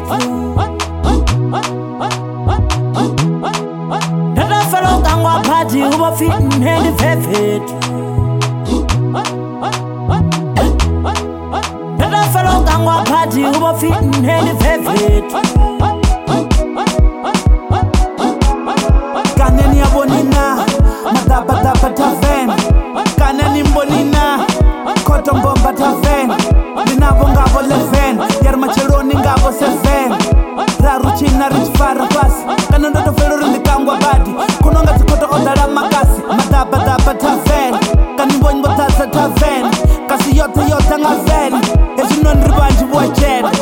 Dada fellow gangwa party uba fit and perfect. Dada fellow gangwa party uba fit and perfect. Kaneni abonina Matapata taven Kaneni mbonina Kotombomba taven Dinavo ngavo leven Yarmacheloni ngavo seven Raruchina rich farapas Kanando tofelo rindikangwa badi Kunonga tikoto odala makasi Matapata taven Kanibongo tasa taven Kasi yote ngaven Ezinon ribanji wajen